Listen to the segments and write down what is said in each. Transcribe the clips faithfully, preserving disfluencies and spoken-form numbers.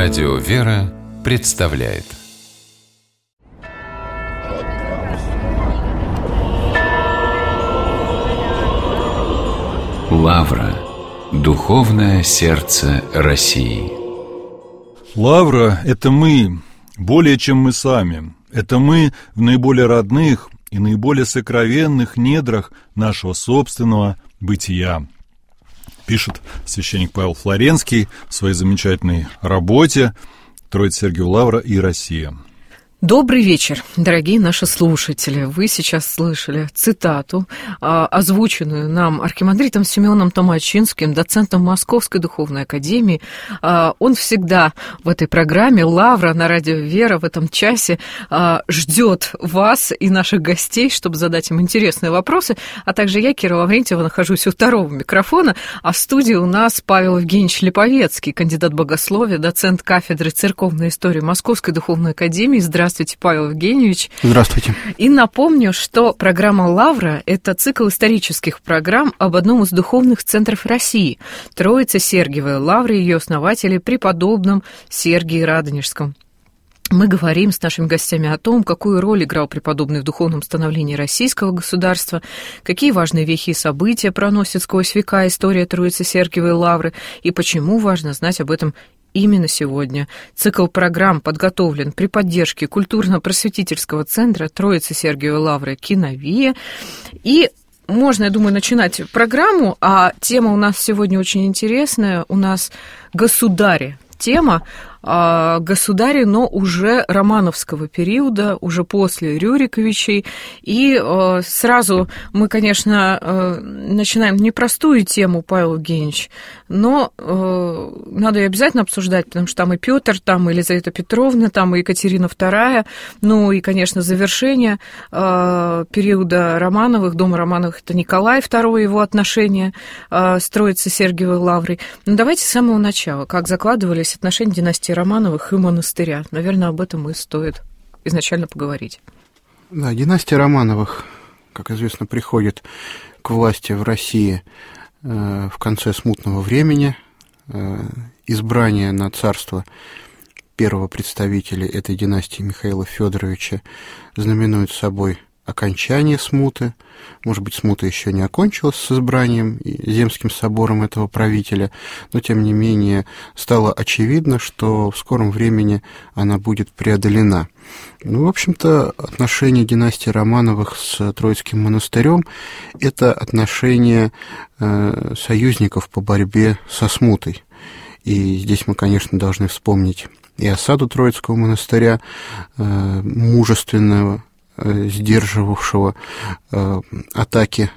Радио «Вера» представляет. Лавра. Духовное сердце России. Лавра – это мы, более чем мы сами. Это мы в наиболее родных и наиболее сокровенных недрах нашего собственного бытия. Пишет священник Павел Флоренский в своей замечательной работе «Троица Сергию Лавра и Россия». Добрый вечер, дорогие наши слушатели. Вы сейчас слышали цитату, озвученную нам архимандритом Семеном Томачинским, доцентом Московской Духовной Академии. Он всегда в этой программе «Лавра» на радио «Вера» в этом часе ждет вас и наших гостей, чтобы задать им интересные вопросы. А также я, Кира Лаврентьева, нахожусь у второго микрофона, а в студии у нас Павел Евгеньевич Липовецкий, кандидат богословия, доцент кафедры церковной истории Московской Духовной Академии. Здравствуйте. Здравствуйте, Павел Евгеньевич. Здравствуйте. И напомню, что программа «Лавра» — это цикл исторических программ об одном из духовных центров России — Троице Сергиевой Лавре и ее основателе преподобном Сергии Радонежском. Мы говорим с нашими гостями о том, какую роль играл преподобный в духовном становлении российского государства, какие важные вехи и события проносит сквозь века история Троицы Сергиевой Лавры и почему важно знать об этом именно сегодня. Цикл программ подготовлен при поддержке культурно-просветительского центра Троицы Сергиевой Лавры «Киновия». И можно, я думаю, начинать программу, а тема у нас сегодня очень интересная. У нас «Государи». Тема государи, но уже романовского периода, уже после Рюриковичей. И э, сразу мы, конечно, э, начинаем непростую тему, Павел Евгеньевич, но э, надо ее обязательно обсуждать, потому что там и Петр, там и Елизавета Петровна, там и Екатерина вторая, ну и, конечно, завершение э, периода Романовых, дома Романовых, это Николай второй, его отношения э, с Троицей Сергиевой Лаврой. Ну, давайте с самого начала, как закладывались отношения династии Романовых и монастыря. Наверное, об этом и стоит изначально поговорить. Да, династия Романовых, как известно, приходит к власти в России э, в конце смутного времени. Э, избрание на царство первого представителя этой династии Михаила Федоровича знаменует собой окончание смуты. Может быть, смута еще не окончилась с избранием и Земским собором этого правителя, но, тем не менее, стало очевидно, что в скором времени она будет преодолена. Ну, в общем-то, отношения династии Романовых с Троицким монастырем – это отношения э, союзников по борьбе со смутой. И здесь мы, конечно, должны вспомнить и осаду Троицкого монастыря, э, мужественного, сдерживавшего э, атаки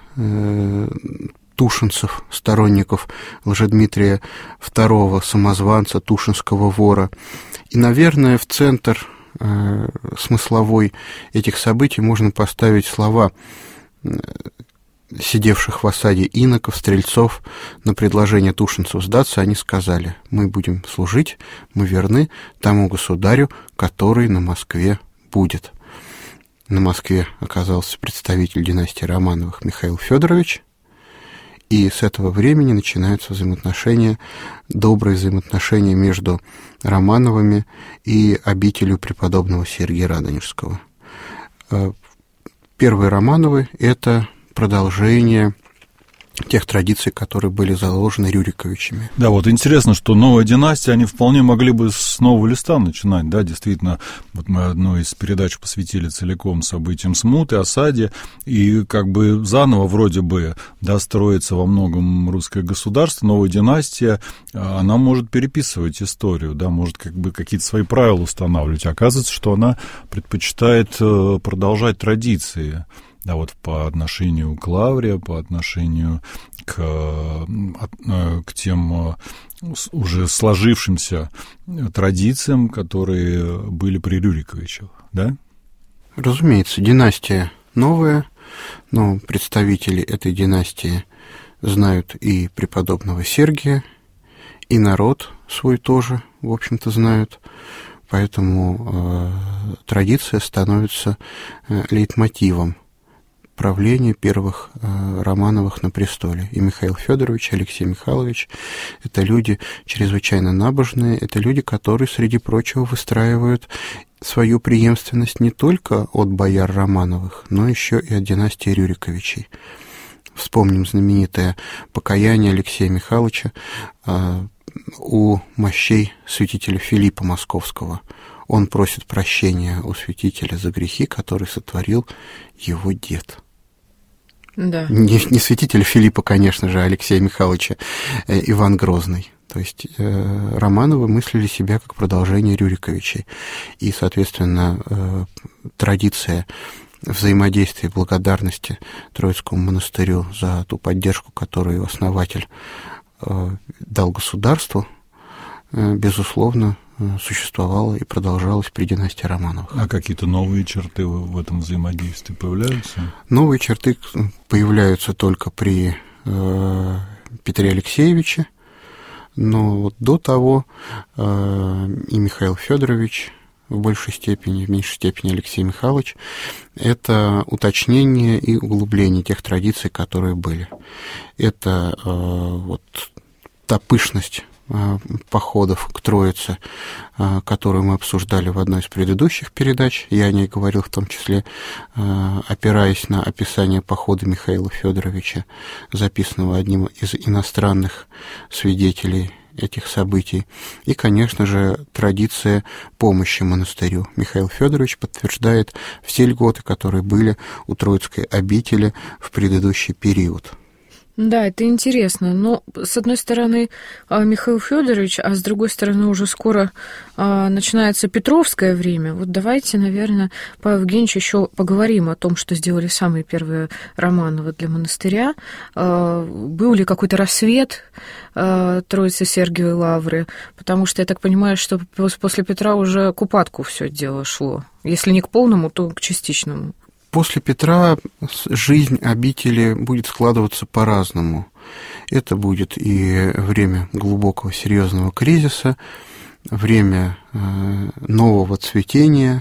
э, тушинцев, сторонников Лжедмитрия второго, самозванца, тушинского вора. И, наверное, в центр э, смысловой этих событий можно поставить слова э, сидевших в осаде иноков, стрельцов. На предложение тушинцев сдаться они сказали: «Мы будем служить, мы верны тому государю, который на Москве будет». На Москве оказался представитель династии Романовых Михаил Федорович, и с этого времени начинаются взаимоотношения, добрые взаимоотношения между Романовыми и обителью преподобного Сергия Радонежского. Первые Романовы – это продолжение тех традиций, которые были заложены Рюриковичами. Да, вот интересно, что новая династия, они вполне могли бы с нового листа начинать, да, действительно, вот мы одну из передач посвятили целиком событиям смуты, осаде, и как бы заново вроде бы, да, строится во многом русское государство, новая династия, она может переписывать историю, да, может как бы какие-то свои правила устанавливать, оказывается, что она предпочитает продолжать традиции. Да, вот по отношению к Лавре, по отношению к, к тем уже сложившимся традициям, которые были при Рюриковичах, да? Разумеется, династия новая, но представители этой династии знают и преподобного Сергия, и народ свой тоже, в общем-то, знают, поэтому э, традиция становится э, лейтмотивом правления первых Романовых на престоле. И Михаил Федорович, и Алексей Михайлович – это люди чрезвычайно набожные, это люди, которые, среди прочего, выстраивают свою преемственность не только от бояр Романовых, но еще и от династии Рюриковичей. Вспомним знаменитое покаяние Алексея Михайловича у мощей святителя Филиппа Московского. Он просит прощения у святителя за грехи, которые сотворил его дед. Да. Не, не святителя Филиппа, конечно же, а Алексея Михайловича, э, Иван Грозный. То есть э, Романовы мыслили себя как продолжение Рюриковичей. И, соответственно, э, традиция взаимодействия и благодарности Троицкому монастырю за ту поддержку, которую основатель э, дал государству, э, безусловно, существовала и продолжалась при династии Романовых. А какие-то новые черты в этом взаимодействии появляются? Новые черты появляются только при э, Петре Алексеевиче, но вот до того э, и Михаил Федорович в большей степени, в меньшей степени Алексей Михайлович, это уточнение и углубление тех традиций, которые были. Это э, вот та пышность походов к Троице, которую мы обсуждали в одной из предыдущих передач. Я о ней говорил в том числе, опираясь на описание похода Михаила Федоровича, записанного одним из иностранных свидетелей этих событий. И, конечно же, традиция помощи монастырю. Михаил Федорович подтверждает все льготы, которые были у Троицкой обители в предыдущий период. Да, это интересно. Но, с одной стороны, Михаил Федорович, а с другой стороны, уже скоро начинается Петровское время. Вот давайте, наверное, Павел Евгеньевич, еще поговорим о том, что сделали самые первые Романовы для монастыря. Был ли какой-то рассвет Троицы Сергиевой Лавры? Потому что я так понимаю, что после Петра уже к упадку все дело шло. Если не к полному, то к частичному. После Петра жизнь обители будет складываться по-разному. Это будет и время глубокого серьезного кризиса, время нового цветения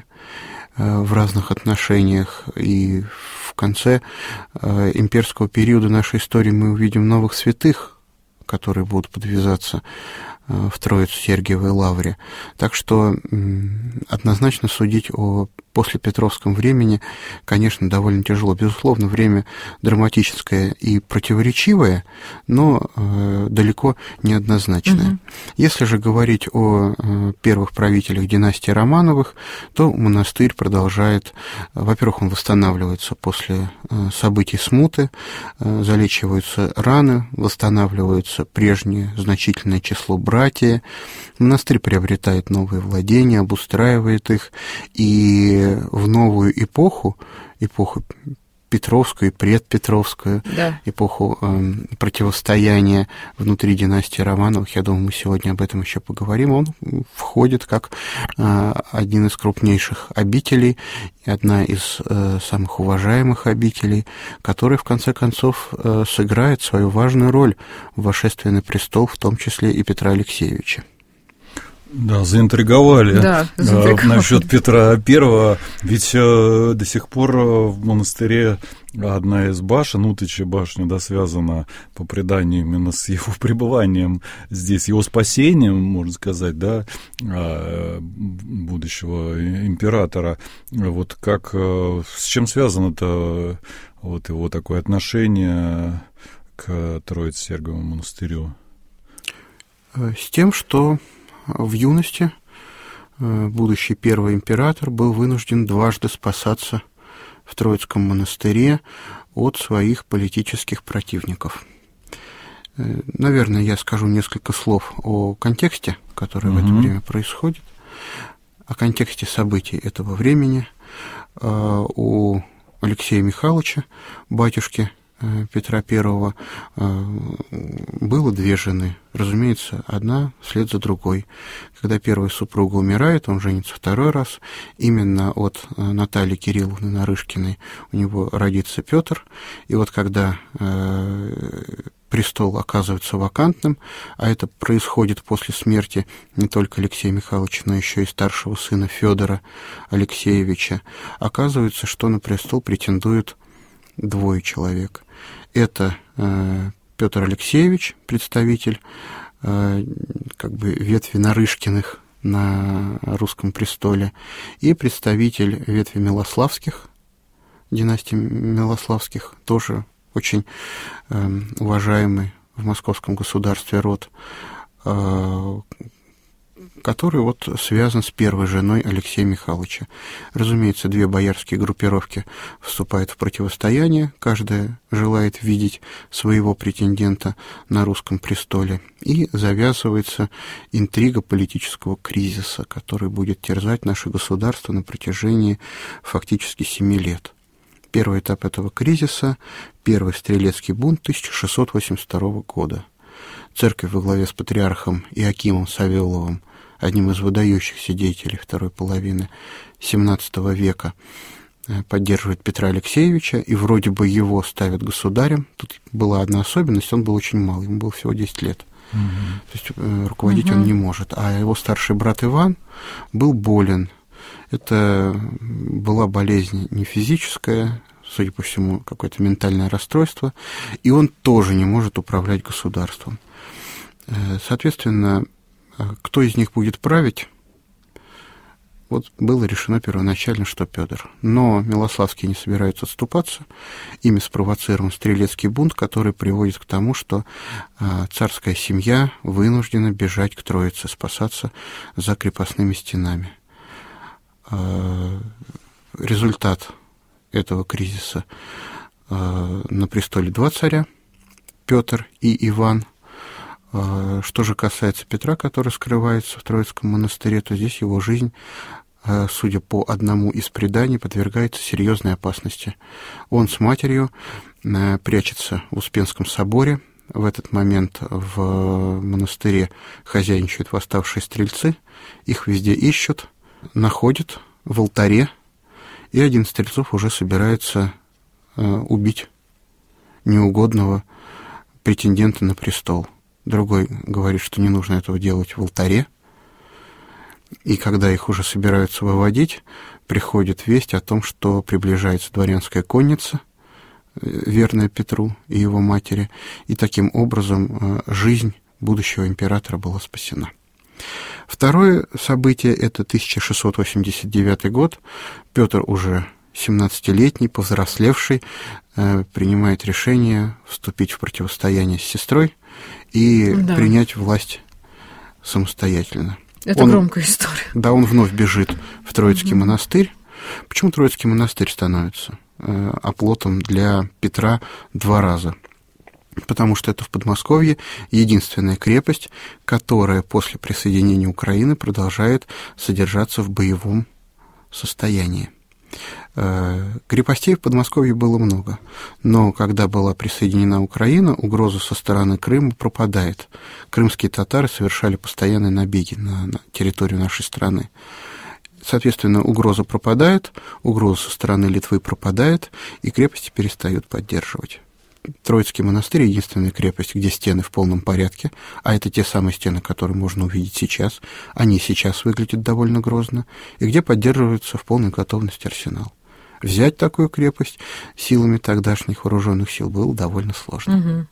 в разных отношениях. И в конце имперского периода нашей истории мы увидим новых святых, которые будут подвязаться в Троицу Сергиевой Лавре. Так что однозначно судить о послепетровском времени, конечно, довольно тяжело. Безусловно, время драматическое и противоречивое, но э, далеко не однозначное. Угу. Если же говорить о э, первых правителях династии Романовых, то монастырь продолжает, э, во-первых, он восстанавливается после э, событий смуты, э, залечиваются раны, восстанавливается прежнее значительное число братьев, монастырь приобретает новые владения, обустраивает их, и в новую эпоху, эпоху Петровскую и предпетровскую, да. эпоху э, противостояния внутри династии Романовых, я думаю, мы сегодня об этом еще поговорим, он входит как э, один из крупнейших обителей, одна из э, самых уважаемых обителей, которая, в конце концов, э, сыграет свою важную роль в восшествии на престол, в том числе и Петра Алексеевича. Да, заинтриговали, да, заинтриговали. Насчет Петра Первого, ведь э, до сих пор в монастыре одна из башен, Утычья башня, да, связана по преданию именно с его пребыванием здесь, его спасением, можно сказать, да, будущего императора. Вот как, с чем связано-то вот его такое отношение к Троице Сергиевому монастырю? С тем, что в юности будущий первый император был вынужден дважды спасаться в Троицком монастыре от своих политических противников. Наверное, я скажу несколько слов о контексте, который угу. в это время происходит, о контексте событий этого времени. У Алексея Михайловича, батюшки Петра Первого, было две жены. Разумеется, одна вслед за другой. Когда первая супруга умирает, он женится второй раз. Именно от Натальи Кирилловны Нарышкиной у него родится Петр. И вот когда престол оказывается вакантным, а это происходит после смерти не только Алексея Михайловича, но еще и старшего сына Федора Алексеевича, оказывается, что на престол претендует двое человек. Это Петр Алексеевич, представитель как бы ветви Нарышкиных на русском престоле, и представитель ветви Милославских, династии Милославских, тоже очень уважаемый в московском государстве род, который вот связан с первой женой Алексея Михайловича. Разумеется, две боярские группировки вступают в противостояние, каждая желает видеть своего претендента на русском престоле, и завязывается интрига политического кризиса, который будет терзать наше государство на протяжении фактически семи лет. Первый этап этого кризиса – первый стрелецкий бунт тысяча шестьсот восемьдесят второго года. Церковь во главе с патриархом Иоакимом Савеловым, одним из выдающихся деятелей второй половины семнадцатого века, поддерживает Петра Алексеевича, и вроде бы его ставят государем. Тут была одна особенность, он был очень мал, ему было всего десять лет. Угу. То есть руководить угу. он не может. А его старший брат Иван был болен. Это была болезнь не физическая, судя по всему, какое-то ментальное расстройство, и он тоже не может управлять государством. Соответственно, кто из них будет править, вот было решено первоначально, что Петр. Но Милославские не собираются отступаться. Ими спровоцирован стрелецкий бунт, который приводит к тому, что царская семья вынуждена бежать к Троице, спасаться за крепостными стенами. Результат этого кризиса: на престоле два царя, Петр и Иван. Что же касается Петра, который скрывается в Троицком монастыре, то здесь его жизнь, судя по одному из преданий, подвергается серьезной опасности. Он с матерью прячется в Успенском соборе. В этот момент в монастыре хозяйничают восставшие стрельцы, их везде ищут, находят в алтаре, и один из стрельцов уже собирается убить неугодного претендента на престол. Другой говорит, что не нужно этого делать в алтаре. И когда их уже собираются выводить, приходит весть о том, что приближается дворянская конница, верная Петру и его матери, и таким образом жизнь будущего императора была спасена. Второе событие – это тысяча шестьсот восемьдесят девятый год. Петр уже семнадцатилетний, повзрослевший, принимает решение вступить в противостояние с сестрой и да. принять власть самостоятельно. Это он, громкая история. Да, он вновь бежит в Троицкий угу. монастырь. Почему Троицкий монастырь становится э, оплотом для Петра два раза? Потому что это в Подмосковье единственная крепость, которая после присоединения Украины продолжает содержаться в боевом состоянии. Крепостей в Подмосковье было много, но когда была присоединена Украина, угроза со стороны Крыма пропадает. Крымские татары совершали постоянные набеги на, на территорию нашей страны. Соответственно, угроза пропадает, угроза со стороны Литвы пропадает, и крепости перестают поддерживать. Троицкий монастырь — единственная крепость, где стены в полном порядке, а это те самые стены, которые можно увидеть сейчас. Они сейчас выглядят довольно грозно, и где поддерживается в полной готовности арсенал. Взять такую крепость силами тогдашних вооруженных сил было довольно сложно.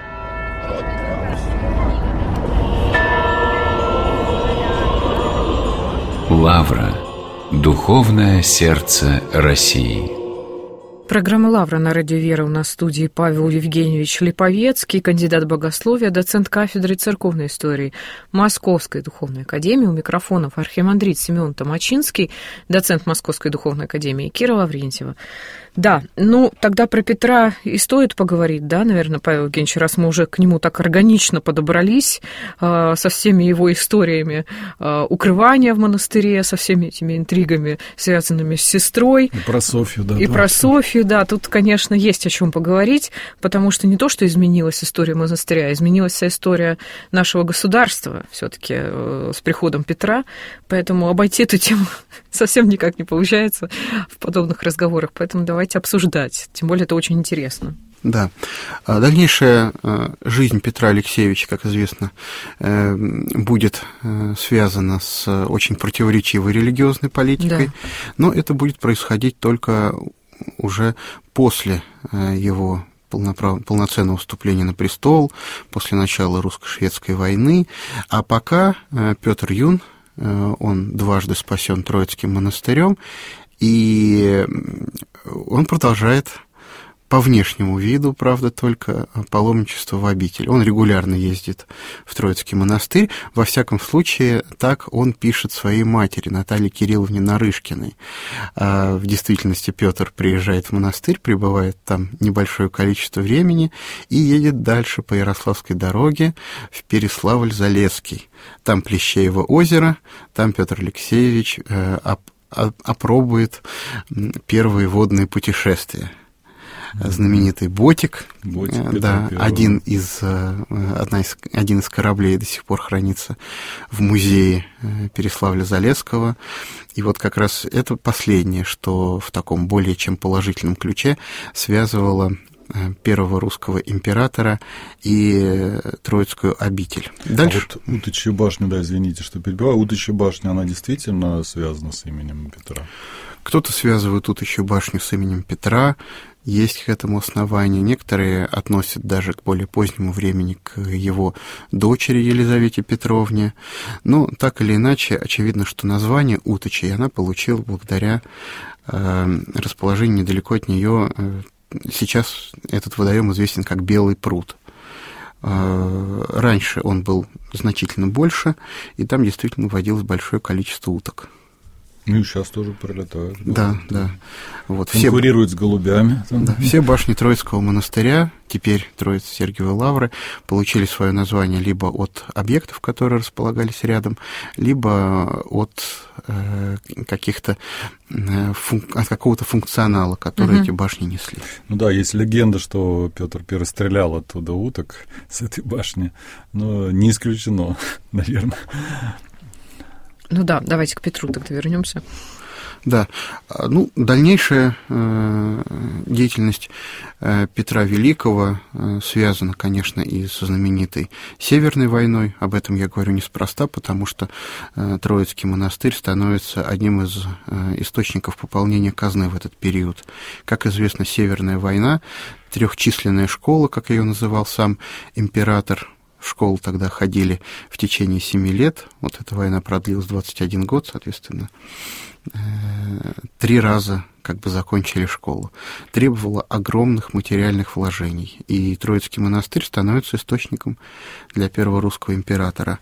Угу. Лавра. Духовное сердце России. Программа «Лавра» на радио «Вера». У нас в студии Павел Евгеньевич Липовецкий, кандидат богословия, доцент кафедры церковной истории Московской духовной академии. У микрофонов архимандрит Симеон Томачинский, доцент Московской духовной академии, Кира Лаврентьева. Да, ну тогда про Петра и стоит поговорить, да, наверное, Павел Евгеньевич, раз мы уже к нему так органично подобрались, э, со всеми его историями э, укрывания в монастыре, со всеми этими интригами, связанными с сестрой. И про Софью, да. И да. про Софью, да, тут, конечно, есть о чем поговорить, потому что не то, что изменилась история монастыря, изменилась вся история нашего государства все-таки э, с приходом Петра, поэтому обойти эту тему совсем никак не получается в подобных разговорах, поэтому давайте обсуждать, тем более это очень интересно. Да. Дальнейшая жизнь Петра Алексеевича, как известно, будет связана с очень противоречивой религиозной политикой, да. но это будет происходить только уже после его полноправ... полноценного вступления на престол, после начала русско-шведской войны. А пока Петр Юн, он дважды спасен Троицким монастырем, и он продолжает по внешнему виду, правда, только паломничество в обитель. Он регулярно ездит в Троицкий монастырь. Во всяком случае, так он пишет своей матери, Наталье Кирилловне Нарышкиной. А в действительности Петр приезжает в монастырь, пребывает там небольшое количество времени и едет дальше по Ярославской дороге в Переславль-Залесский. Там Плещеево озеро, там Петр Алексеевич э, оп- опробует первые водные путешествия. Знаменитый ботик, ботик да, один из, одна из, один из кораблей до сих пор хранится в музее Переславля-Залесского. И вот как раз это последнее, что в таком более чем положительном ключе связывало первого русского императора и Троицкую обитель. Дальше. А вот Утычья башня, да, извините, что перебиваю, Утычья башня, она действительно связана с именем Петра? Кто-то связывает Утычью башню с именем Петра, есть к этому основания. Некоторые относят даже к более позднему времени к его дочери Елизавете Петровне. Но так или иначе, очевидно, что название Утычей она получила благодаря э, расположению недалеко от нее. Э, сейчас этот водоем известен как Белый пруд. Э, раньше он был значительно больше, и там действительно водилось большое количество уток. Ну и сейчас тоже прилетают. Да, да. да. Вот, конкурируют все, с голубями. Да, все башни Троицкого монастыря, теперь Троице-Сергиевой лавры, получили свое название либо от объектов, которые располагались рядом, либо от э, каких-то э, фун... от какого-то функционала, который угу. эти башни несли. Ну да, есть легенда, что Петр I стрелял оттуда уток с этой башни, но не исключено, наверное. Ну да, давайте к Петру тогда вернемся. Да, ну, дальнейшая э, деятельность э, Петра Великого э, связана, конечно, и со знаменитой Северной войной. Об этом я говорю неспроста, потому что э, Троицкий монастырь становится одним из э, источников пополнения казны в этот период. Как известно, Северная война, трехчисленная школа, как ее называл сам император. В школу тогда ходили в течение семи лет. Вот эта война продлилась двадцать один год, соответственно. Три раза как бы закончили школу. Требовало огромных материальных вложений. И Троицкий монастырь становится источником для первого русского императора.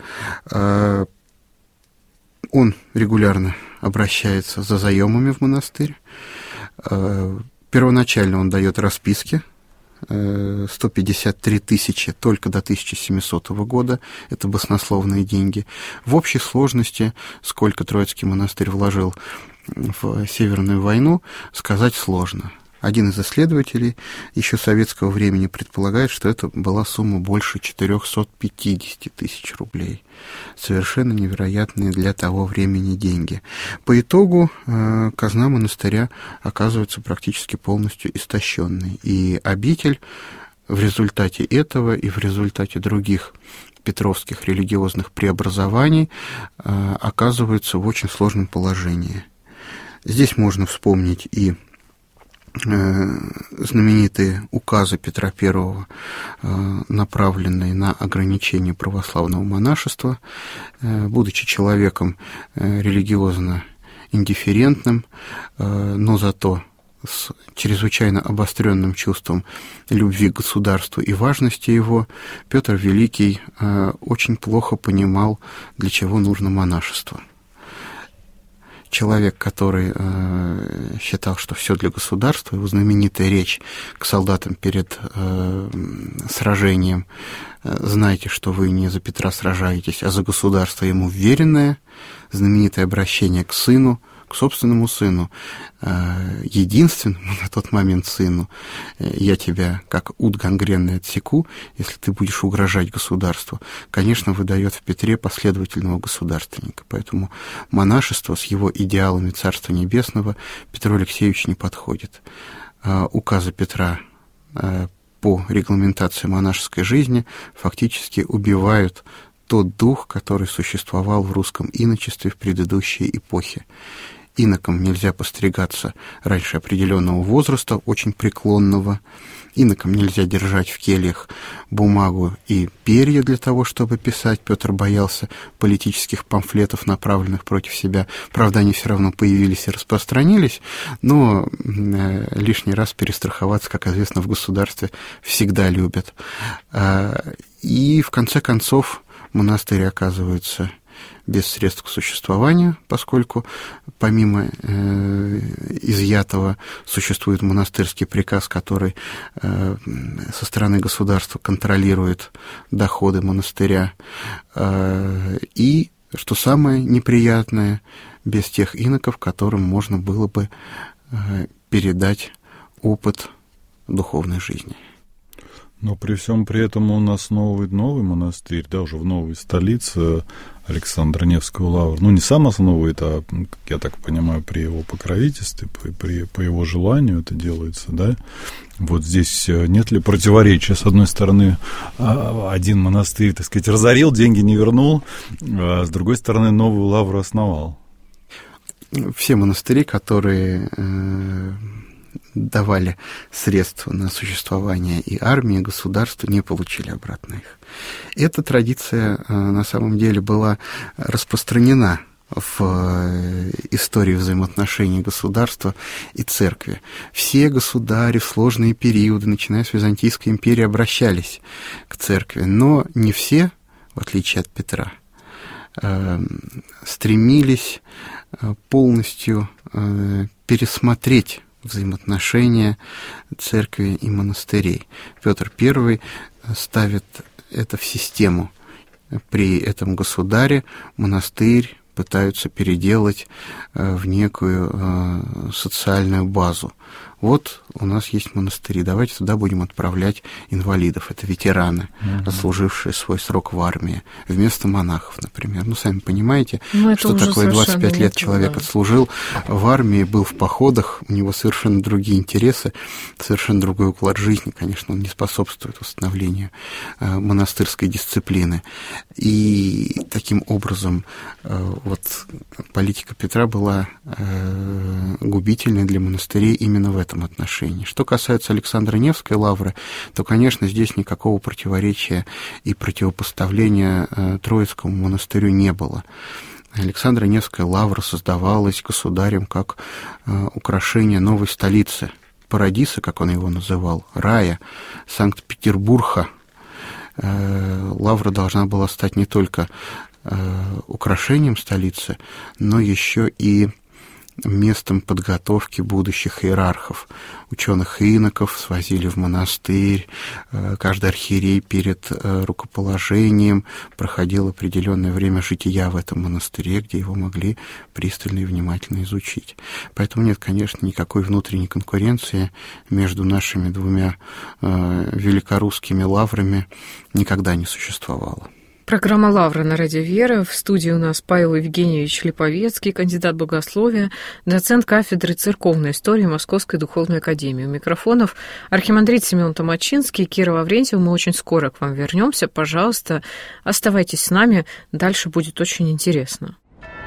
Он регулярно обращается за заемами в монастырь. Первоначально он дает расписки. сто пятьдесят три тысячи только до тысяча семисотого года, это баснословные деньги. В общей сложности, сколько Троицкий монастырь вложил в Северную войну, сказать сложно. Один из исследователей еще советского времени предполагает, что это была сумма больше четыреста пятьдесят тысяч рублей. Совершенно невероятные для того времени деньги. По итогу э, казна монастыря оказывается практически полностью истощенной. И обитель в результате этого и в результате других петровских религиозных преобразований э, оказывается в очень сложном положении. Здесь можно вспомнить и знаменитые указы Петра Первого, направленные на ограничение православного монашества. Будучи человеком религиозно индифферентным, но зато с чрезвычайно обостренным чувством любви к государству и важности его, Петр Великий очень плохо понимал, для чего нужно монашество. Человек, который э, считал, что все для государства, его знаменитая речь к солдатам перед э, сражением, «Знайте, что вы не за Петра сражаетесь, а за государство ему вверенное», знаменитое обращение к сыну, к собственному сыну, э, единственному на тот момент сыну: «Я тебя, как ут гангренный, отсеку, если ты будешь угрожать государству», конечно, выдает в Петре последовательного государственника. Поэтому монашество с его идеалами Царства Небесного Петру Алексеевичу не подходит. Э, указы Петра э, по регламентации монашеской жизни фактически убивают тот дух, который существовал в русском иночестве в предыдущей эпохе. инокам нельзя постригаться раньше определенного возраста, очень преклонного. Инокам нельзя держать в кельях бумагу и перья для того, чтобы писать. Петр боялся политических памфлетов, направленных против себя. Правда, они все равно появились и распространились, но лишний раз перестраховаться, как известно, в государстве всегда любят. И, в конце концов, монастырь оказывается без средств к существованию, поскольку помимо э, изъятого существует монастырский приказ, который э, со стороны государства контролирует доходы монастыря. Э, и, что самое неприятное, без тех иноков, которым можно было бы э, передать опыт духовной жизни. Но при всем при этом он основывает новый монастырь, да, уже в новой столице, Александра Невскую лавру. Ну, не сам основывает, а, я так понимаю, при его покровительстве, при, при, по его желанию это делается, да. Вот здесь нет ли противоречия? С одной стороны, один монастырь, так сказать, разорил, деньги не вернул, а с другой стороны, новую лавру основал. Все монастыри, которые давали средства на существование и армии, и государству, не получили обратно их. Эта традиция на самом деле была распространена в истории взаимоотношений государства и церкви. Все государи в сложные периоды, начиная с Византийской империи, обращались к церкви, но не все, в отличие от Петра, стремились полностью пересмотреть взаимоотношения церкви и монастырей. Петр Первый ставит это в систему. При этом государе монастырь пытаются переделать в некую социальную базу. Вот у нас есть монастыри, давайте туда будем отправлять инвалидов, это ветераны, угу. отслужившие свой срок в армии, вместо монахов, например. Ну, сами понимаете, ну, что такое двадцать пять лет человек да. отслужил в армии, был в походах, у него совершенно другие интересы, совершенно другой уклад жизни, конечно, он не способствует восстановлению монастырской дисциплины. И таким образом вот политика Петра была губительной для монастырей именно в этом отношении. Что касается Александра Невской лавры, то, конечно, здесь никакого противоречия и противопоставления э, Троицкому монастырю не было. Александра Невская лавра создавалась государем как э, украшение новой столицы, Парадиса, как он его называл, рая, Санкт-Петербурга. Э, лавра должна была стать не только э, украшением столицы, но еще и местом подготовки будущих иерархов. Ученых иноков свозили в монастырь, каждый архиерей перед рукоположением проходил определенное время жития в этом монастыре, где его могли пристально и внимательно изучить. Поэтому нет, конечно, никакой внутренней конкуренции между нашими двумя великорусскими лаврами никогда не существовало. Программа «Лавра» на радио «Вера». В студии у нас Павел Евгеньевич Липовецкий, кандидат богословия, доцент кафедры церковной истории Московской духовной академии. У микрофонов архимандрит Семен Томачинский, Кира Лаврентьева. Мы очень скоро к вам вернемся. Пожалуйста, оставайтесь с нами. Дальше будет очень интересно.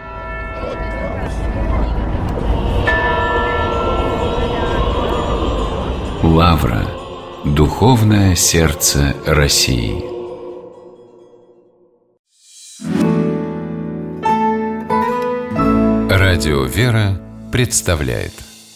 «Лавра. Духовное сердце России». Радио «Вера» представляет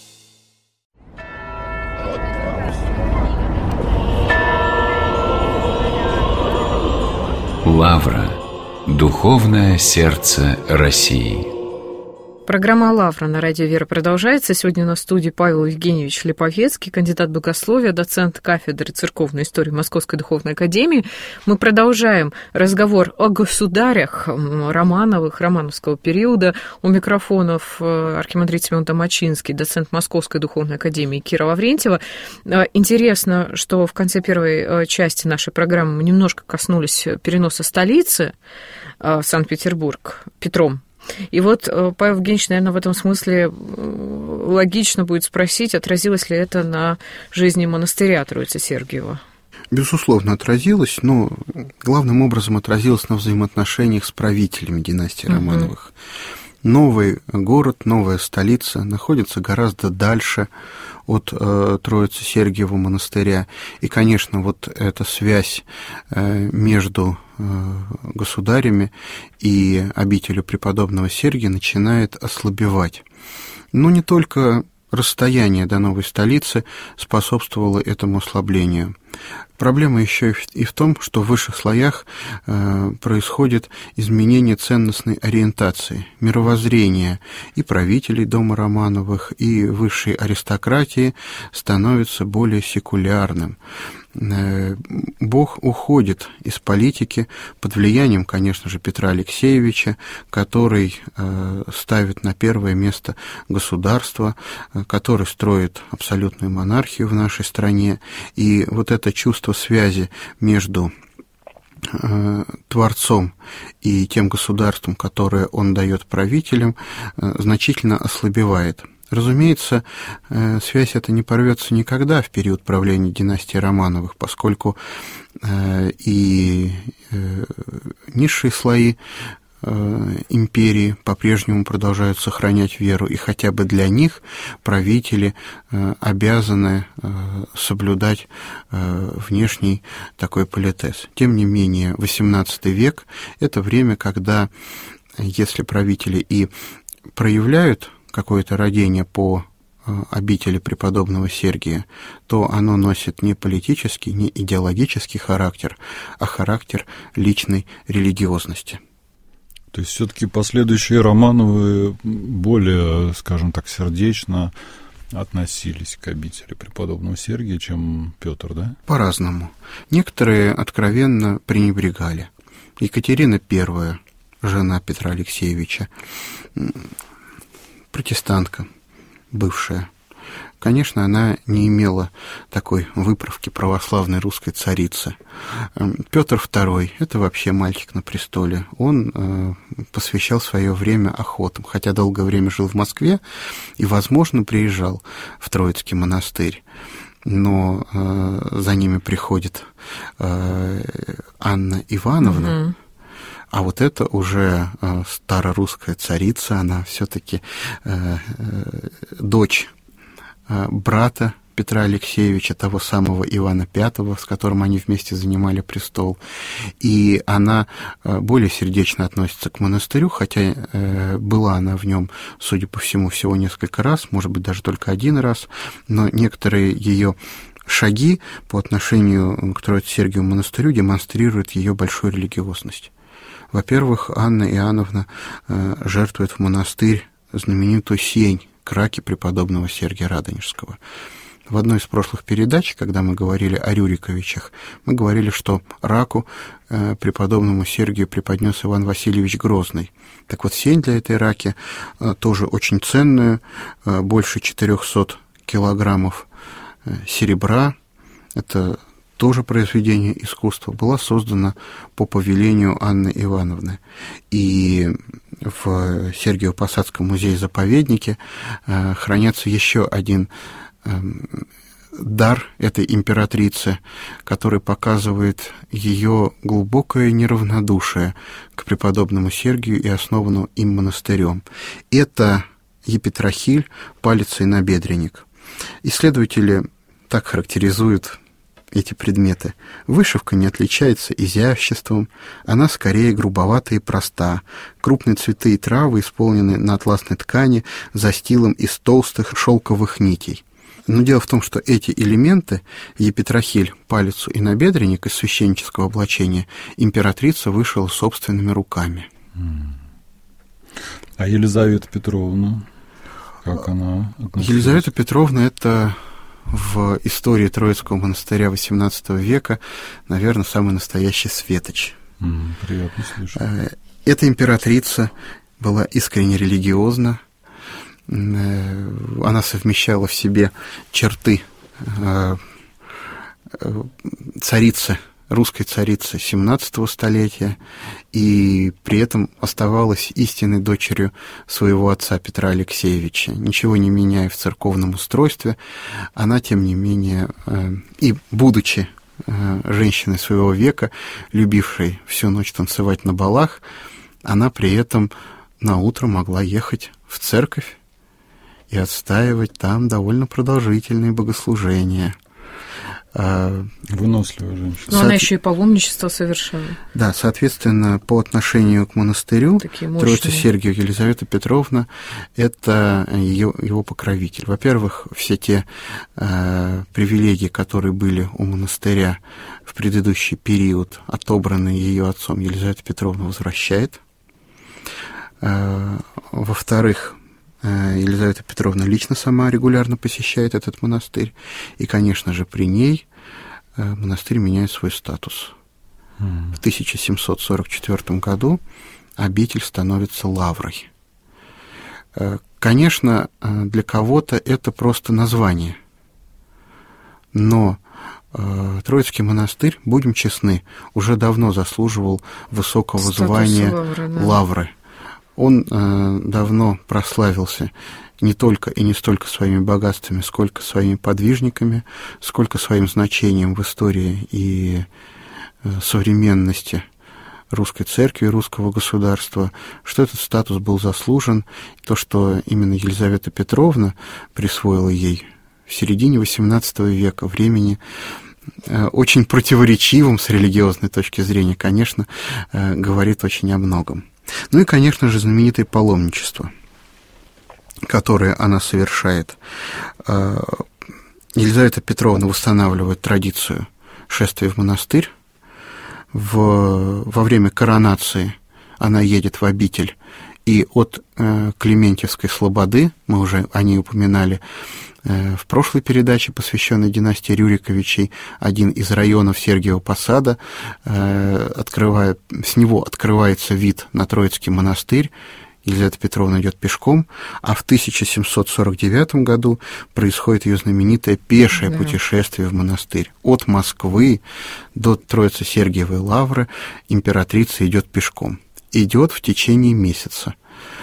«Лавра. Духовное сердце России». Программа «Лавра» на радио «Вера» продолжается. Сегодня у нас в студии Павел Евгеньевич Липовецкий, кандидат богословия, доцент кафедры церковной истории Московской духовной академии. Мы продолжаем разговор о государях Романовых, романовского периода. У микрофонов архимандрит Семен Томачинский, доцент Московской духовной академии Кира Лаврентьева. Интересно, что в конце первой части нашей программы мы немножко коснулись переноса столицы в Санкт-Петербург Петром. И вот, Павел Евгеньевич, наверное, в этом смысле логично будет спросить, отразилось ли это на жизни монастыря Троицы-Сергиева? Безусловно, отразилось, но главным образом отразилось на взаимоотношениях с правителями династии Романовых. Новый город, новая столица находится гораздо дальше от э, Троицы-Сергиева монастыря. И, конечно, вот эта связь э, между э, государями и обителью преподобного Сергия начинает ослабевать. Но не только расстояние до новой столицы способствовало этому ослаблению. Проблема еще и в том, что в высших слоях э, происходит изменение ценностной ориентации, мировоззрения и правителей дома Романовых, и высшей аристократии становится более секулярным. Э, Бог уходит из политики под влиянием, конечно же, Петра Алексеевича, который э, ставит на первое место государство, э, который строит абсолютную монархию в нашей стране, и вот это чувство связи между э, Творцом и тем государством, которое он дает правителям, э, значительно ослабевает. Разумеется, э, связь эта не порвется никогда в период правления династии Романовых, поскольку э, и э, низшие слои империи по-прежнему продолжают сохранять веру, и хотя бы для них правители э, обязаны э, соблюдать э, внешний такой политес. Тем не менее, восемнадцатый век – это время, когда, если правители и проявляют какое-то родение по э, обители преподобного Сергия, то оно носит не политический, не идеологический характер, а характер личной религиозности. То есть все-таки последующие Романовы более, скажем так, сердечно относились к обители преподобного Сергия, чем Петр, да? По-разному. Некоторые откровенно пренебрегали. Екатерина I, жена Петра Алексеевича, протестантка, бывшая. Конечно, она не имела такой выправки православной русской царицы. Петр второй – это вообще мальчик на престоле. Он э, посвящал свое время охотам, хотя долгое время жил в Москве и, возможно, приезжал в Троицкий монастырь. Но э, за ними приходит э, Анна Ивановна, mm-hmm. А вот это уже э, старорусская царица, она все-таки э, э, дочь брата Петра Алексеевича, того самого Ивана Пятого, с которым они вместе занимали престол. И она более сердечно относится к монастырю, хотя была она в нем, судя по всему, всего несколько раз, может быть, даже только один раз, но некоторые ее шаги по отношению к Троице-Сергиеву монастырю демонстрируют ее большую религиозность. Во-первых, Анна Иоанновна жертвует в монастырь знаменитую сень к раке преподобного Сергия Радонежского. В одной из прошлых передач, когда мы говорили о Рюриковичах, мы говорили, что раку э, преподобному Сергию преподнес Иван Васильевич Грозный. Так вот, сень для этой раки э, тоже очень ценную, э, больше четырехсот килограммов э, серебра, это тоже произведение искусства, была создана по повелению Анны Ивановны. И в Сергиево-Посадском музее-заповеднике э, хранится еще один э, дар этой императрицы, который показывает ее глубокое неравнодушие к преподобному Сергию и основанному им монастырем. Это епитрахиль, палец и набедренник. Исследователи так характеризуют эти предметы. Вышивка не отличается изяществом, она скорее грубовата и проста. Крупные цветы и травы исполнены на атласной ткани застилом из толстых шелковых нитей. Но дело в том, что эти элементы, епитрахиль, палицу и набедренник из священнического облачения, императрица вышила собственными руками. А Елизавета Петровна, как она относилась? Елизавета Петровна – это в истории Троицкого монастыря восемнадцатого века, наверное, самый настоящий светоч. Mm, приятно слышать. Эта императрица была искренне религиозна. Она совмещала в себе черты царицы, русской царицы семнадцатого столетия, и при этом оставалась истинной дочерью своего отца Петра Алексеевича. Ничего не меняя в церковном устройстве, она, тем не менее, и будучи женщиной своего века, любившей всю ночь танцевать на балах, она при этом на утро могла ехать в церковь и отстаивать там довольно продолжительные богослужения. Выносливая женщина. Но Со... она еще и паломничество совершала. Да, соответственно, по отношению к монастырю Троице-Сергию Елизавета Петровна – это ее, его покровитель. Во-первых, все те э, привилегии, которые были у монастыря в предыдущий период, отобранные ее отцом, Елизавета Петровна возвращает. Э, во-вторых, Елизавета Петровна лично сама регулярно посещает этот монастырь, и, конечно же, при ней монастырь меняет свой статус. Mm. В тысяча семьсот сорок четвёртом году обитель становится лаврой. Конечно, для кого-то это просто название, но Троицкий монастырь, будем честны, уже давно заслуживал высокого статус звания лавры. Да. лавры. Он э, давно прославился не только и не столько своими богатствами, сколько своими подвижниками, сколько своим значением в истории и э, современности русской церкви, русского государства, что этот статус был заслужен. То, что именно Елизавета Петровна присвоила ей в середине восемнадцатого века, времени э, очень противоречивым с религиозной точки зрения, конечно, э, говорит очень о многом. Ну и, конечно же, знаменитое паломничество, которое она совершает. Елизавета Петровна восстанавливает традицию шествия в монастырь. В, во время коронации она едет в обитель, и от э, Клементьевской слободы, мы уже о ней упоминали э, в прошлой передаче, посвященной династии Рюриковичей, один из районов Сергиева Посада, э, открывая, с него открывается вид на Троицкий монастырь. Елизавета Петровна идет пешком, а в тысяча семьсот сорок девятом году происходит ее знаменитое пешее да. путешествие в монастырь. От Москвы до Троице-Сергиевой лавры императрица идет пешком. Идет в течение месяца.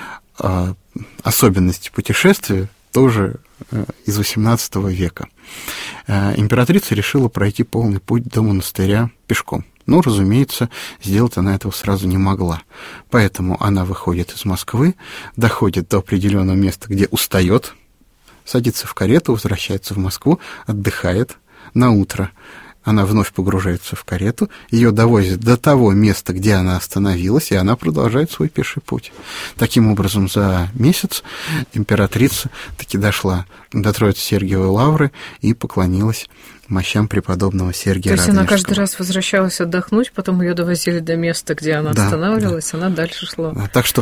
Особенности путешествия тоже из восемнадцатого века. Императрица решила пройти полный путь до монастыря пешком. Но, разумеется, сделать она этого сразу не могла. Поэтому она выходит из Москвы, доходит до определенного места, где устает, садится в карету, возвращается в Москву, отдыхает. На утро она вновь погружается в карету, ее довозят до того места, где она остановилась, и она продолжает свой пеший путь. Таким образом, за месяц императрица таки дошла до Троице-Сергиевой лавры и поклонилась мощам преподобного Сергия Радонежского. То есть она каждый раз возвращалась отдохнуть, потом ее довозили до места, где она да, останавливалась, да. она дальше шла. Так что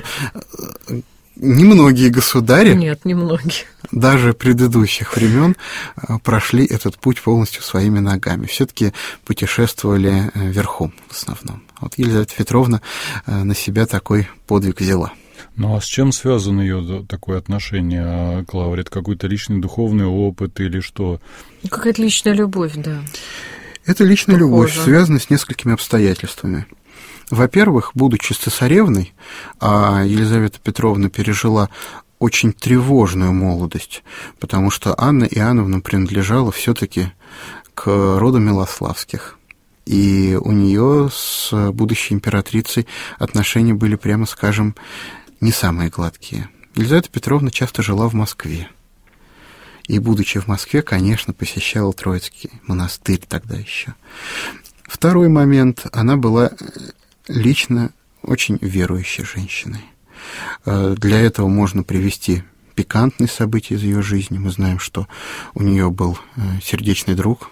немногие государи, Нет, немногие. даже предыдущих времен, прошли этот путь полностью своими ногами. Все-таки путешествовали верхом в основном. Вот Елизавета Петровна на себя такой подвиг взяла. Ну а с чем связано ее такое отношение к лавре? Это какой-то личный духовный опыт или что? Какая-то личная любовь, да. Это личная Похоже. любовь, связана с несколькими обстоятельствами. Во-первых, будучи цесаревной, а Елизавета Петровна пережила очень тревожную молодость, потому что Анна Иоанновна принадлежала все-таки к роду Милославских. И у нее с будущей императрицей отношения были, прямо скажем, не самые гладкие. Елизавета Петровна часто жила в Москве. И, будучи в Москве, конечно, посещала Троицкий монастырь тогда еще. Второй момент. Она была лично очень верующей женщиной. Для этого можно привести пикантные события из ее жизни. Мы знаем, что у нее был сердечный друг,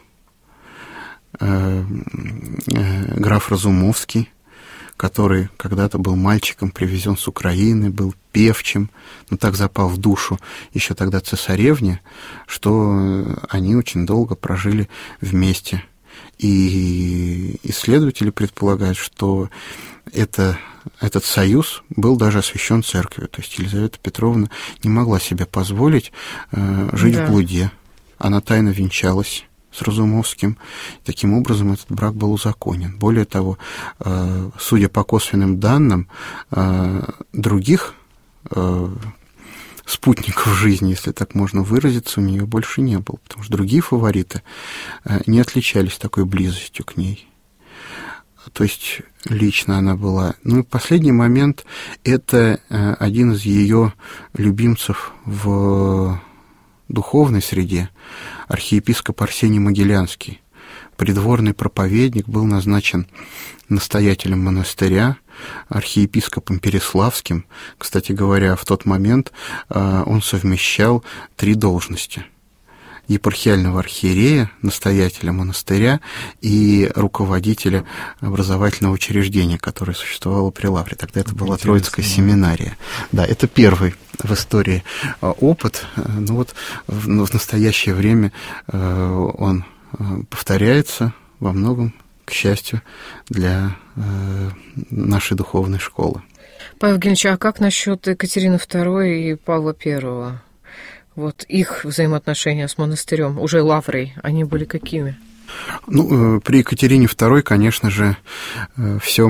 граф Разумовский, который когда-то был мальчиком, привезен с Украины, был певчим, но так запал в душу еще тогда цесаревне, что они очень долго прожили вместе. И исследователи предполагают, что это, этот союз был даже освящен церковью. То есть Елизавета Петровна не могла себе позволить э, жить да. в блуде. Она тайно венчалась с Разумовским. Таким образом, этот брак был узаконен. Более того, э, судя по косвенным данным, э, других э, спутников жизни, если так можно выразиться, у нее больше не было, потому что другие фавориты не отличались такой близостью к ней. то есть лично она была. Ну и последний момент – это один из ее любимцев в духовной среде, архиепископ Арсений Могилянский. Придворный проповедник, был назначен настоятелем монастыря, архиепископом Переславским. Кстати говоря, в тот момент он совмещал три должности: епархиального архиерея, настоятеля монастыря и руководителя образовательного учреждения, которое существовало при Лавре. Тогда это была Троицкая семинария. Да, это первый в истории опыт. Ну вот в, в настоящее время он повторяется во многом, к счастью, для нашей духовной школы. Павел Евгеньевич, а как насчет Екатерины второй и Павла первого? Вот их взаимоотношения с монастырем, уже Лаврой, они были какими? Ну, при Екатерине второй, конечно же, все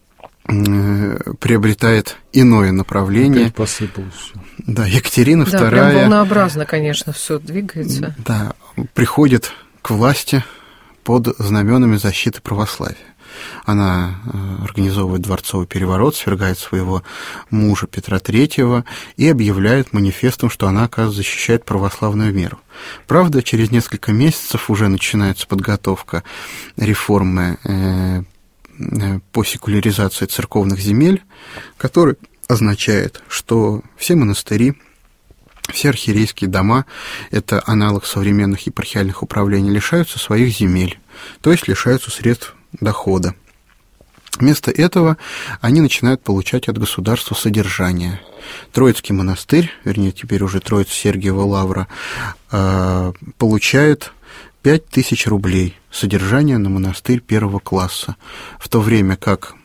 приобретает иное направление. Опять посыпалось. Да, Екатерина да, вторая... прям волнообразно, конечно, все двигается. Да, приходит к власти под знаменами защиты православия. Она организовывает дворцовый переворот, свергает своего мужа Петра третьего и объявляет манифестом, что она, оказывается, защищает православную веру. Правда, через несколько месяцев уже начинается подготовка реформы по секуляризации церковных земель, которая означает, что все монастыри, все архиерейские дома, это аналог современных епархиальных управлений, лишаются своих земель, то есть лишаются средств дохода. Вместо этого они начинают получать от государства содержание. Троицкий монастырь, вернее, теперь уже Троице-Сергиева Лавра, получает пять тысяч рублей содержания на монастырь первого класса, в то время как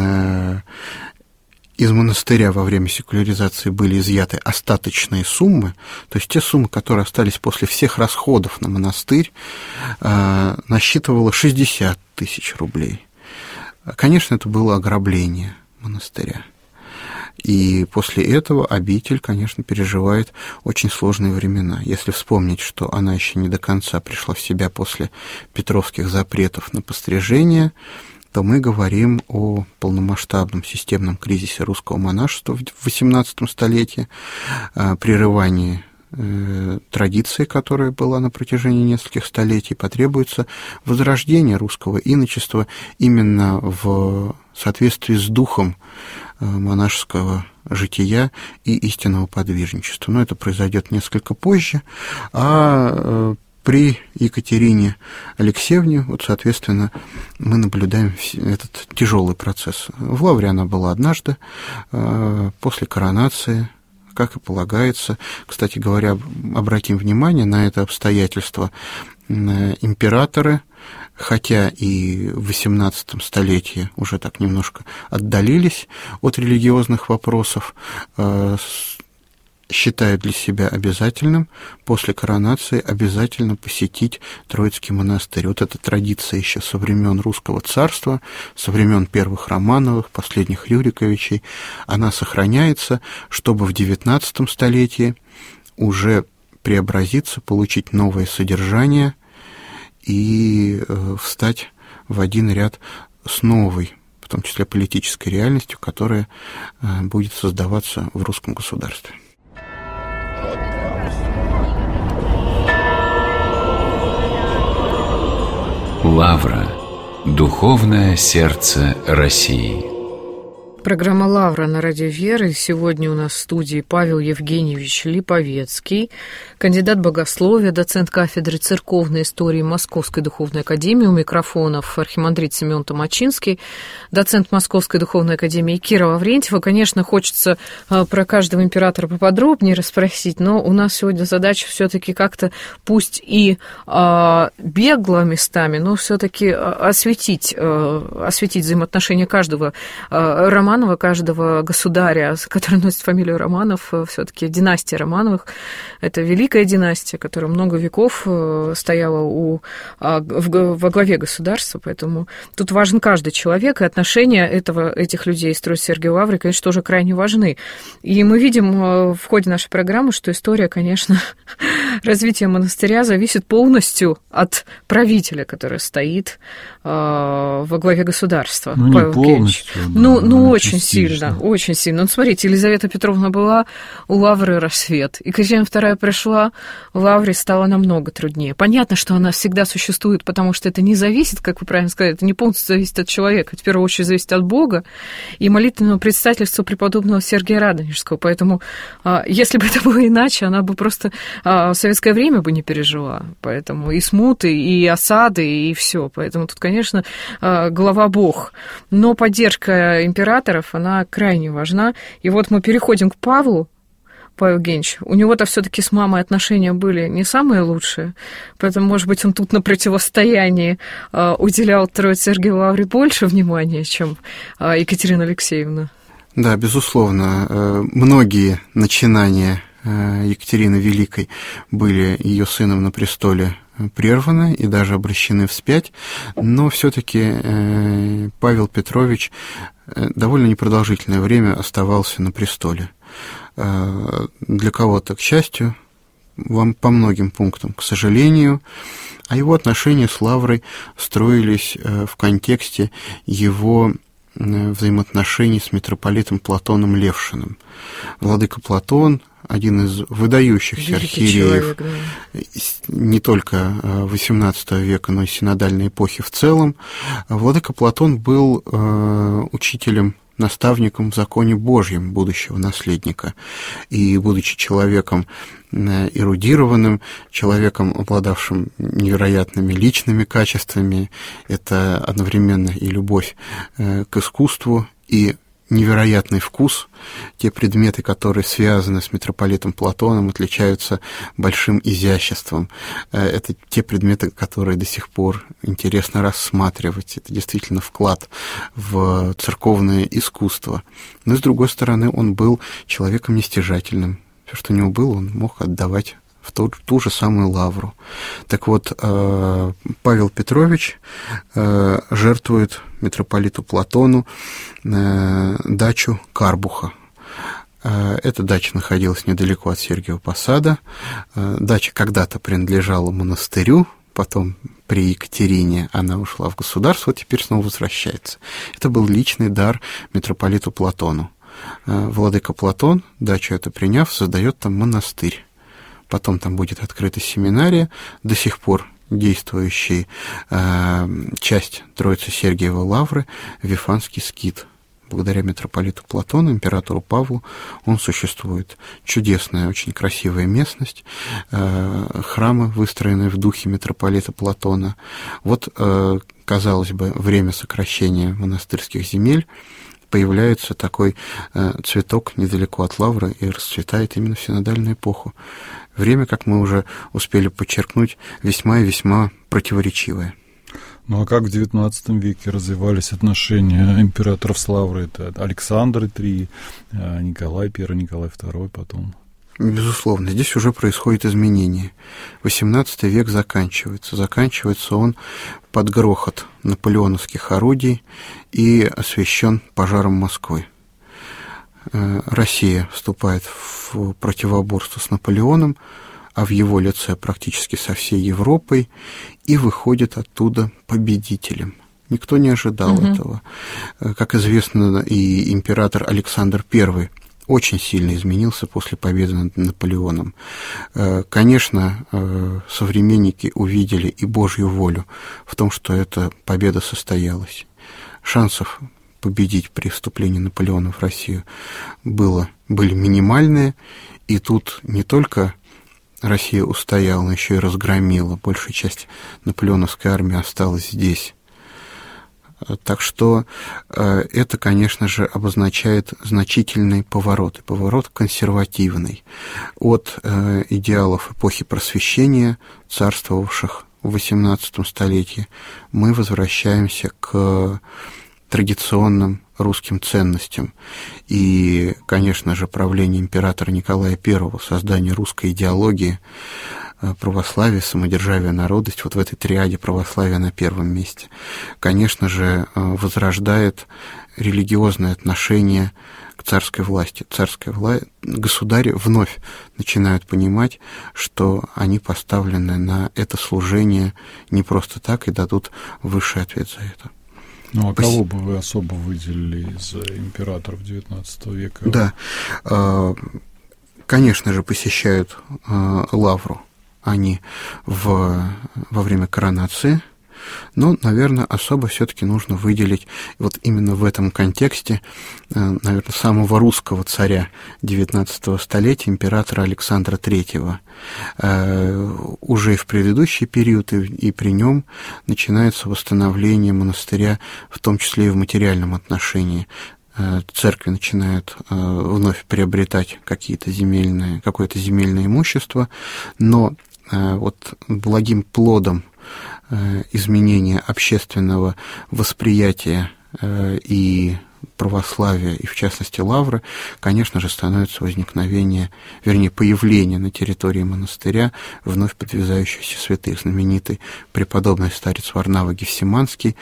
из монастыря во время секуляризации были изъяты остаточные суммы, то есть те суммы, которые остались после всех расходов на монастырь, насчитывало шестьдесят тысяч рублей. Конечно, это было ограбление монастыря. И после этого обитель, конечно, переживает очень сложные времена. Если вспомнить, что она еще не до конца пришла в себя после петровских запретов на пострижение, то мы говорим о полномасштабном системном кризисе русского монашества в восемнадцатом столетии, прерывании традиции, которая была на протяжении нескольких столетий. Потребуется возрождение русского иночества именно в соответствии с духом монашеского жития и истинного подвижничества. Но это произойдет несколько позже, а при Екатерине Алексеевне, вот, соответственно, мы наблюдаем этот тяжелый процесс. В Лавре она была однажды, после коронации, как и полагается. Кстати говоря, обратим внимание на это обстоятельство. Императоры, хотя и в восемнадцатом столетии уже так немножко отдалились от религиозных вопросов, считают для себя обязательным после коронации обязательно посетить Троицкий монастырь. Вот эта традиция еще со времен Русского царства, со времен первых Романовых, последних Рюриковичей, она сохраняется, чтобы в девятнадцатом столетии уже преобразиться, получить новое содержание и э, встать в один ряд с новой, в том числе политической реальностью, которая э, будет создаваться в русском государстве. Лавра. Духовное сердце России. Программа «Лавра» на радио Веры. Сегодня у нас в студии Павел Евгеньевич Липовецкий, кандидат богословия, доцент кафедры церковной истории Московской духовной академии. У микрофонов архимандрит Семен Томачинский, доцент Московской духовной академии Кира Лаврентьева. Конечно, хочется про каждого императора поподробнее расспросить, но у нас сегодня задача все-таки как-то, пусть и а, бегло местами, но все-таки осветить, а, осветить взаимоотношения каждого а, романа, каждого государя, который носит фамилию Романов, все-таки династия Романовых. Это великая династия, которая много веков стояла у, во главе государства, поэтому тут важен каждый человек, и отношения этого, этих людей с Троице-Сергиевой Лаврой, конечно, тоже крайне важны. И мы видим в ходе нашей программы, что история, конечно, развитие монастыря зависит полностью от правителя, который стоит э, во главе государства. Ну, Павел не полностью, Евгеньевич. да, ну, ну очень частично. сильно, очень сильно. Ну, смотрите, Елизавета Петровна была у Лавры рассвет. Екатерина вторая пришла, в Лавре стало намного труднее. Понятно, что она всегда существует, потому что это не зависит, как вы правильно сказали, это не полностью зависит от человека, это в первую очередь зависит от Бога и молитвенного предстательства преподобного Сергия Радонежского. Поэтому, если бы это было иначе, она бы просто в советское время бы не пережила. Поэтому и смуты, и осады, и все. Поэтому тут, конечно, глава Бог. Но поддержка императоров, она крайне важна. И вот мы переходим к Павлу. Павел Евгеньевич, у него-то все-таки с мамой отношения были не самые лучшие, поэтому, может быть, он тут на противостоянии э, уделял Троице Сергиевой Лавре больше внимания, чем э, Екатерина Алексеевна. Да, безусловно, э, многие начинания э, Екатерины Великой были ее сыном на престоле прерваны и даже обращены вспять, но все-таки э, Павел Петрович э, довольно непродолжительное время оставался на престоле. Для кого-то, к счастью, вам по многим пунктам, к сожалению, а его отношения с Лаврой строились в контексте его взаимоотношений с митрополитом Платоном Левшиным. Владыка Платон, один из выдающихся архиереев человек, да. не только восемнадцатого века, но и синодальной эпохи в целом. Владыка Платон был учителем, наставником в законе Божьем будущего наследника. И, будучи человеком эрудированным, человеком, обладавшим невероятными личными качествами, это одновременно и любовь к искусству, и невероятный вкус. Те предметы, которые связаны с митрополитом Платоном, отличаются большим изяществом. Это те предметы, которые до сих пор интересно рассматривать. Это действительно вклад в церковное искусство. Но, с другой стороны, он был человеком нестяжательным. Все, что у него было, он мог отдавать в ту, ту же самую Лавру. Так вот, Павел Петрович жертвует митрополиту Платону дачу Карбуха. Эта дача находилась недалеко от Сергиева Посада. Дача когда-то принадлежала монастырю, потом при Екатерине она ушла в государство, вот теперь снова возвращается. Это был личный дар митрополиту Платону. Владыка Платон, дачу эту приняв, создает там монастырь. Потом там будет открыта семинария, до сих пор действующая э, часть Троицы Сергиевой Лавры, Вифанский скит. Благодаря митрополиту Платону, императору Павлу, он существует. Чудесная, очень красивая местность, э, храмы, выстроенные в духе митрополита Платона. Вот, э, казалось бы, время сокращения монастырских земель, появляется такой э, цветок недалеко от Лавры и расцветает именно в синодальную эпоху. Время, как мы уже успели подчеркнуть, весьма и весьма противоречивое. Ну а как в девятнадцатом веке развивались отношения императоров с Лаврой? Это Александр the Great, Николай Первый, Николай Второй потом. Безусловно, здесь уже происходит изменение. восемнадцатый век заканчивается. Заканчивается он под грохот наполеоновских орудий и освещен пожаром Москвы. Россия вступает в противоборство с Наполеоном, а в его лице практически со всей Европой, и выходит оттуда победителем. Никто не ожидал угу. этого. Как известно, и император Александр Первый очень сильно изменился после победы над Наполеоном. Конечно, современники увидели и Божью волю в том, что эта победа состоялась. Шансов победить при вступлении Наполеона в Россию было, были минимальные, и тут не только Россия устояла, но еще и разгромила. Большая часть наполеоновской армии осталась здесь. Так что это, конечно же, обозначает значительный поворот, поворот консервативный от идеалов эпохи Просвещения, царствовавших в восемнадцатом столетии, мы возвращаемся к традиционным русским ценностям. И, конечно же, правление императора Николая Первого, создание русской идеологии православие, самодержавие, народность, вот в этой триаде православие на первом месте, конечно же, возрождает религиозное отношение к царской власти. Царская власть, государи вновь начинают понимать, что они поставлены на это служение не просто так и дадут высший ответ за это. Ну, а кого бы вы особо выделили из императоров девятнадцатого века? Да, конечно же, посещают лавру они в, во время коронации, но, наверное, особо все-таки нужно выделить вот именно в этом контексте, наверное, самого русского царя девятнадцатого столетия, императора Александра Третьего. Уже в предыдущий период и при нем начинается восстановление монастыря, в том числе и в материальном отношении. Церкви начинают вновь приобретать какие-то земельные, какое-то земельное имущество, но вот благим плодом изменения общественного восприятия и православия, и в частности лавры, конечно же, становится возникновение, вернее, появление на территории монастыря вновь подвязающихся святых. Знаменитый преподобный старец Варнава Гефсиманский,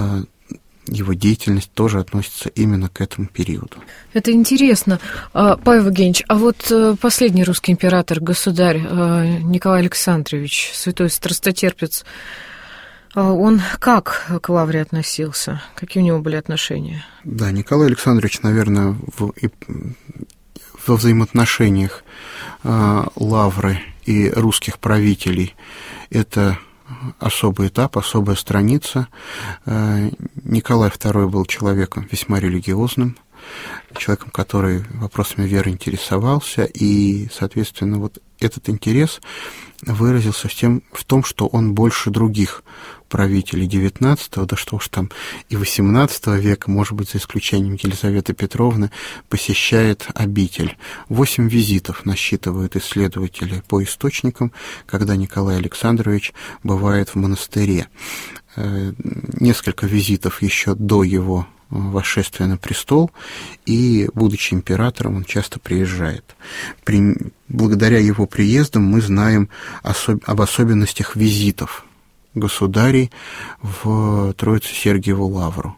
его деятельность тоже относится именно к этому периоду. Это интересно. Павел Евгеньевич, а вот последний русский император, государь Николай Александрович, святой страстотерпец, он как к лавре относился? Какие у него были отношения? Да, Николай Александрович, наверное, в, и, во взаимоотношениях лавры и русских правителей это особый этап, особая страница. Николай второй был человеком весьма религиозным, человеком, который вопросами веры интересовался, и, соответственно, вот этот интерес выразился в, тем, в том, что он больше других правителей девятнадцатого, да что уж там, и восемнадцатого века, может быть, за исключением Елизаветы Петровны, посещает обитель. Восемь визитов насчитывают исследователи по источникам, когда Николай Александрович бывает в монастыре. Несколько визитов еще до его восшествия на престол, и, будучи императором, он часто приезжает. При, благодаря его приездам мы знаем особ, об особенностях визитов государей в Троице-Сергиеву лавру.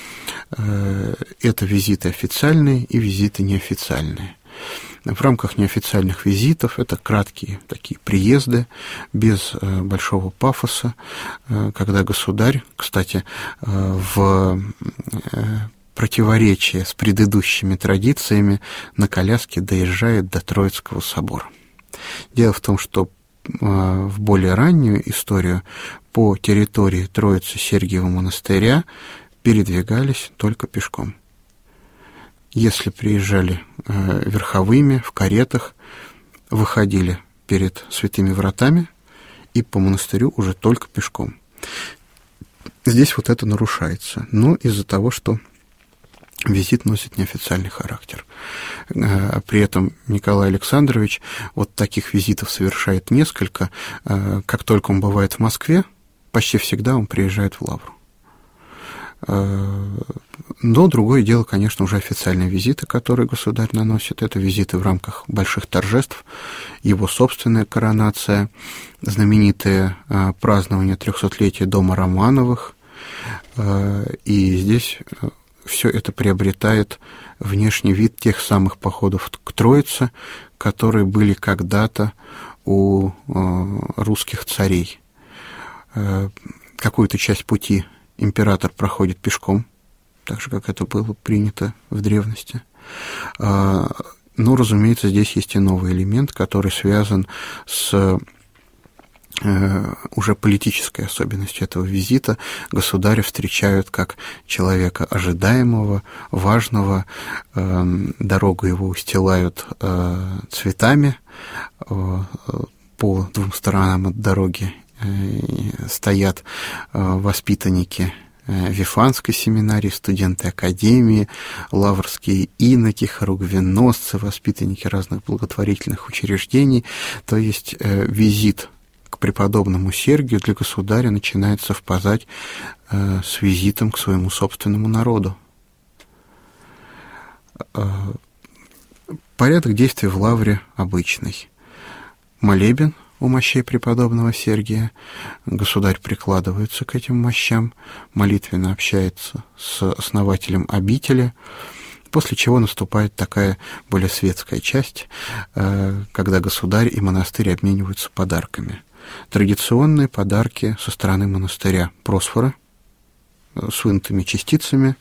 Это визиты официальные и визиты неофициальные. В рамках неофициальных визитов это краткие такие приезды, без большого пафоса, когда государь, кстати, в противоречие с предыдущими традициями, на коляске доезжает до Троицкого собора. Дело в том, что в более раннюю историю по территории Троицы-Сергиева монастыря передвигались только пешком. Если приезжали э, верховыми, в каретах, выходили перед святыми вратами и по монастырю уже только пешком. Здесь вот это нарушается, но из-за того, что визит носит неофициальный характер. Э, при этом Николай Александрович вот таких визитов совершает несколько. Э, как только он бывает в Москве, почти всегда он приезжает в лавру. Но другое дело, конечно, уже официальные визиты, которые государь наносит. Это визиты в рамках больших торжеств, его собственная коронация, знаменитое празднование трехсотлетия дома Романовых. И здесь все это приобретает внешний вид тех самых походов к Троице, которые были когда-то у русских царей. Какую-то часть пути император проходит пешком, так же, как это было принято в древности. Но, разумеется, здесь есть и новый элемент, который связан с уже политической особенностью этого визита. Государя встречают как человека ожидаемого, важного, дорогу его устилают цветами, по двум сторонам от дороги стоят воспитанники Вифанской семинарии, студенты академии, лаврские иноки, хоругвеносцы, воспитанники разных благотворительных учреждений. То есть визит к преподобному Сергию для государя начинает совпадать с визитом к своему собственному народу. Порядок действий в лавре обычный. Молебен у мощей преподобного Сергия. Государь прикладывается к этим мощам, молитвенно общается с основателем обители, после чего наступает такая более светская часть, когда государь и монастырь обмениваются подарками. Традиционные подарки со стороны монастыря: просфора с вынутыми частицами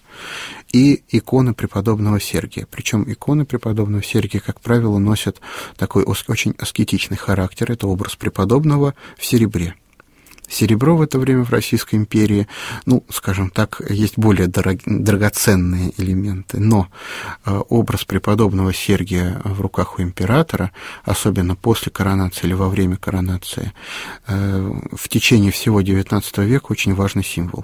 и иконы преподобного Сергия. Причем иконы преподобного Сергия, как правило, носят такой очень аскетичный характер. Это образ преподобного в серебре. Серебро в это время в Российской империи, ну, скажем так, есть более дорог... драгоценные элементы, но образ преподобного Сергия в руках у императора, особенно после коронации или во время коронации, в течение всего девятнадцатого века очень важный символ.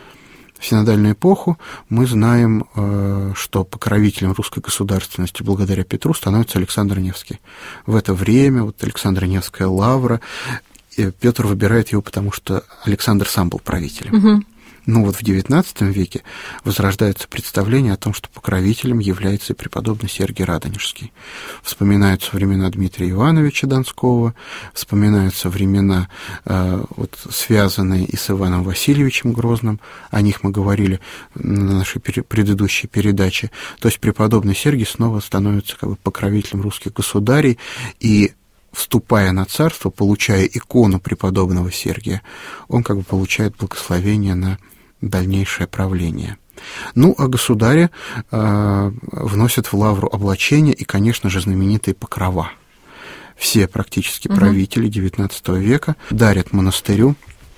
В синодальную эпоху мы знаем, что покровителем русской государственности благодаря Петру становится Александр Невский. В это время вот Александра Невская лавра, Петр выбирает его, потому что Александр сам был правителем. Угу. Ну вот в девятнадцатом веке возрождается представление о том, что покровителем является и преподобный Сергий Радонежский. Вспоминаются времена Дмитрия Ивановича Донского, вспоминаются времена, э, вот, связанные и с Иваном Васильевичем Грозным, о них мы говорили на нашей пере- предыдущей передаче. То есть преподобный Сергий снова становится как бы покровителем русских государей, и вступая на царство, получая икону преподобного Сергия, он как бы получает благословение на дальнейшее правление. Ну, а государя э, вносят в лавру облачения и, конечно же, знаменитые покрова. Все практически угу. правители девятнадцатого века дарят монастырю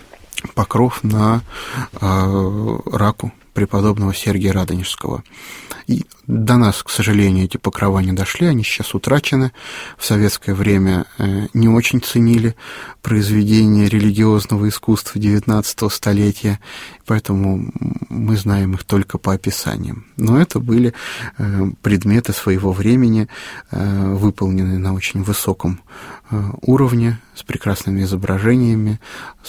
покров на э, раку преподобного Сергия Радонежского. И до нас, к сожалению, эти покрова не дошли, они сейчас утрачены. В советское время не очень ценили произведения религиозного искусства девятнадцатого столетия, поэтому мы знаем их только по описаниям. Но это были предметы своего времени, выполненные на очень высоком уровне, с прекрасными изображениями,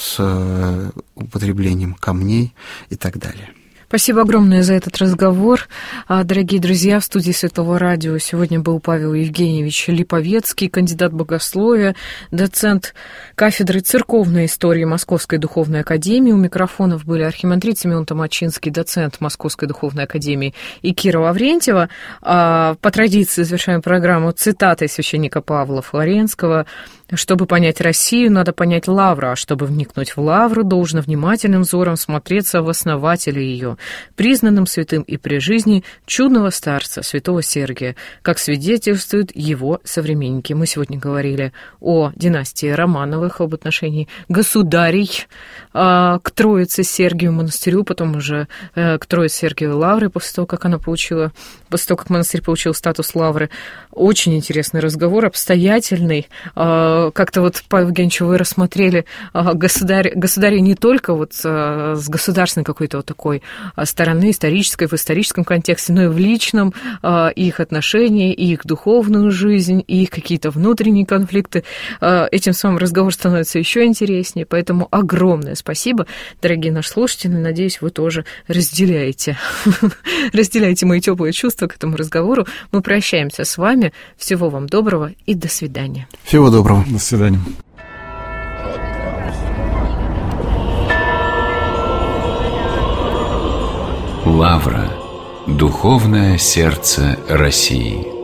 с употреблением камней и так далее. Спасибо огромное за этот разговор. Дорогие друзья, в студии Светлого радио сегодня был Павел Евгеньевич Липовецкий, кандидат богословия, доцент кафедры церковной истории Московской духовной академии. У микрофонов были архимандрит Семен Томачинский, доцент Московской духовной академии, и Кира Лаврентьева. По традиции завершаем программу цитатой священника Павла Флоренского. Чтобы понять Россию, надо понять Лавру, а чтобы вникнуть в Лавру, должно внимательным взором смотреться в основателя ее, признанным святым и при жизни чудного старца, святого Сергия, как свидетельствуют его современники. Мы сегодня говорили о династии Романовых, об отношении государей э, к Троице Сергию монастырю, потом уже э, к Троице Сергиевой Лавры, после того, как она получила, после того, как монастырь получил статус Лавры. Очень интересный разговор, обстоятельный. Э, Как-то вот, Павел Евгеньевич, вы рассмотрели государь, государей не только вот с государственной какой-то вот такой стороны, исторической, в историческом контексте, но и в личном, их отношения, и их духовную жизнь, и их какие-то внутренние конфликты. Этим самым разговор становится еще интереснее, поэтому огромное спасибо, дорогие наши слушатели. Надеюсь, вы тоже разделяете, разделяете мои теплые чувства к этому разговору. Мы прощаемся с вами. Всего вам доброго и до свидания. Всего доброго. До свидания. Лавра. Духовное сердце России.